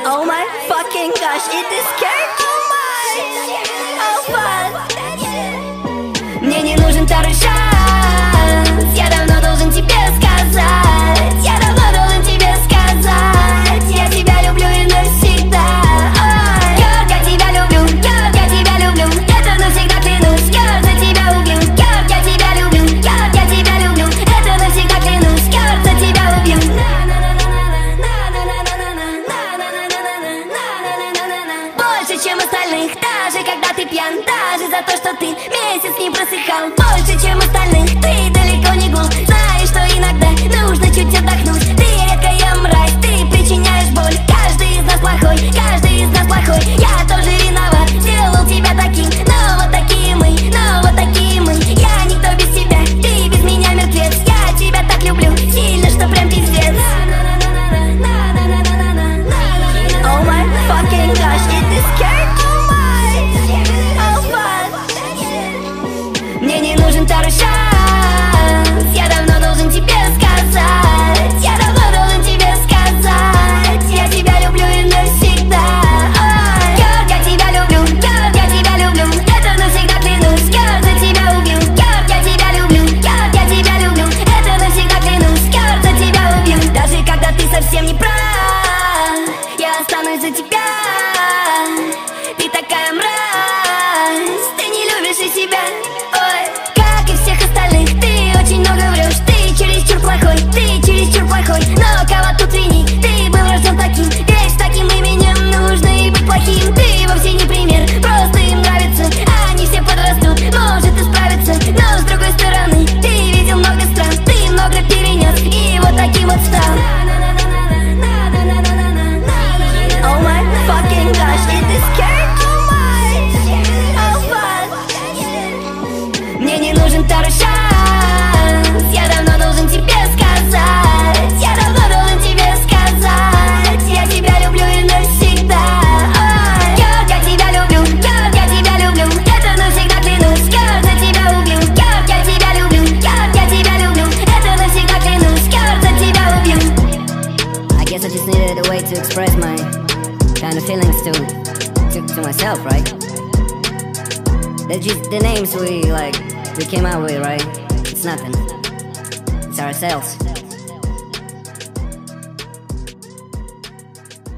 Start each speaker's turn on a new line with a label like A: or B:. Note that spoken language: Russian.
A: Oh my fucking gosh, it is scared too much. Oh fuck. Мне не нужен второй шанс. Я давно должен тебе сказать. Я давно должен тебе сказать. Я тебя люблю и навсегда. Ой, Георг, я тебя люблю. Георг, я тебя люблю. Это навсегда клянусь. Георг, за тебя убью. Георг, я тебя люблю. Георг, я тебя люблю. Это навсегда клянусь. Георг, за тебя убью. Больше, чем остальных, даже когда ты пьян, даже за то, что ты месяц не просыхал. Больше, чем остальных, ты далеко не глуп. Знаешь, что иногда нужно чуть отдохнуть. Ты редкая мразь, ты причиняешь боль. Каждый из нас плохой, каждый из нас плохой. Я тоже виноват, сделал тебя таким. Но вот такие мы, но вот такие мы. Я никто без тебя, ты без меня мертвец. Я тебя так люблю, сильно, что прям пиздец. Oh my fucking gosh, it is scared too much. Oh fuck. Мне не нужен второй шанс. Я давно должен тебе сказать. Я давно должен тебе сказать. Я тебя люблю и навсегда. Ой, Георг, я тебя люблю. Георг, я тебя люблю. Это навсегда клянусь. Георг, за тебя убью. Георг, я тебя люблю. Георг, я тебя люблю. Это навсегда клянусь. Георг, за тебя убью. Даже когда ты совсем не прав, я останусь за тебя. Ты такая мразь, ты не любишь и себя. Ой, как и всех остальных, ты очень много врешь. Ты чересчур плохой, ты чересчур плохой. Но кого тут винить, ты был рожден таким. Ведь с таким именем нужно и быть плохим. Ты вовсе не пример, просто им нравится. Они все подрастут, может исправиться. Но с другой стороны, ты видел много стран, ты много перенес и вот таким вот стал. Oh my fucking gosh, it is scared too much. Oh fuck. Мне не нужен второй шанс. Я давно должен тебе сказать. Я давно должен тебе сказать. Я тебя люблю и навсегда. Ой, Георг, я тебя люблю. Георг, я тебя люблю. Это навсегда клянусь. Георг, за тебя убью. Георг, я тебя люблю. Георг, я тебя люблю. Это навсегда клянусь. Георг, за тебя убью. I guess I just needed a way to express my kind of feelings to myself, right? The names we came out with, right? It's nothing. It's ourselves.